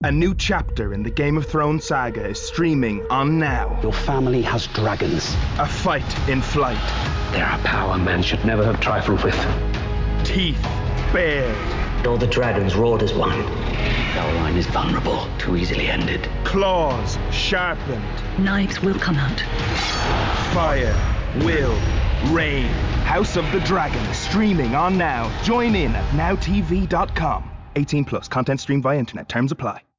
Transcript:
A new chapter in the Game of Thrones saga is streaming on Now. Your family has dragons. A fight in flight. They are a power man should never have trifled with. Teeth bared. All the dragons roared as one. Our line is vulnerable, too easily ended. Claws sharpened. Knives will come out. Fire will rain. House of the Dragon streaming on Now. Join in at nowtv.com. 18 plus. Content streamed via internet. Terms apply.